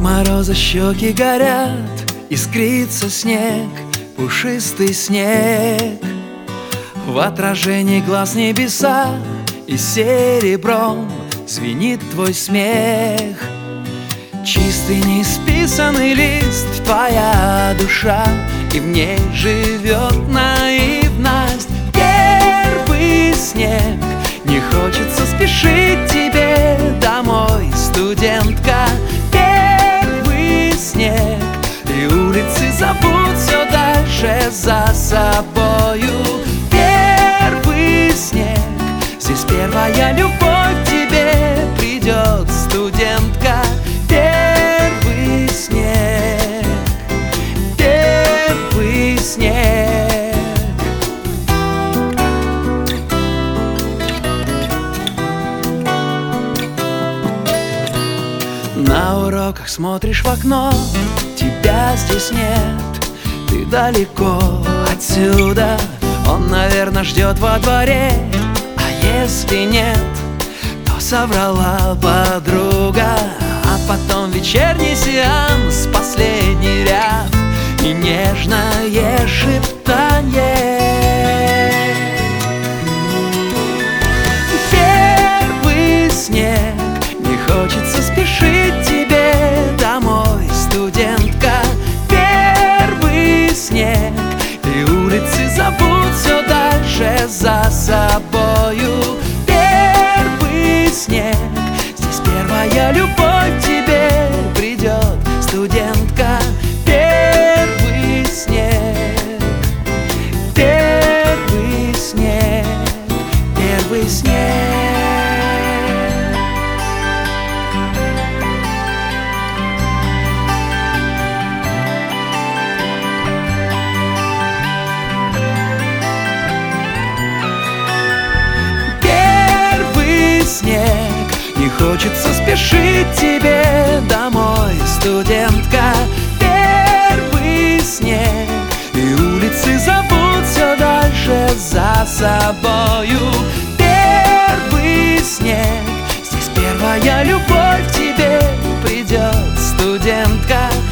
мороза щеки горят, искрится снег, пушистый снег. В отражении глаз небеса, и серебром звенит твой смех. Чистый неисписанный лист, твоя душа, и в ней живет наивность. Первый снег, не хочется спешить тебе домой, студентка. Первый снег, и улицы зовут все дальше за собою. Первый снег, здесь первая любовь к тебе придет, студентка. Первый снег, первый снег. На уроках смотришь в окно, тебя здесь нет, ты далеко отсюда. Он, наверное, ждет во дворе, а если нет, то соврала подруга. А потом вечерний сеанс, последний ряд и нежное шептанье. Первый снег, не хочется спешить тебе домой, студентка. Первый снег, и улицы зовут все дальше за собою. Первый снег, здесь первая любовь к тебе придет, студентка. Первый снег, первый снег, первый снег. Снег, не хочется спешить тебе домой, студентка. Первый снег, и улицы зовут все дальше за собою. Первый снег, здесь первая любовь к тебе придет, студентка.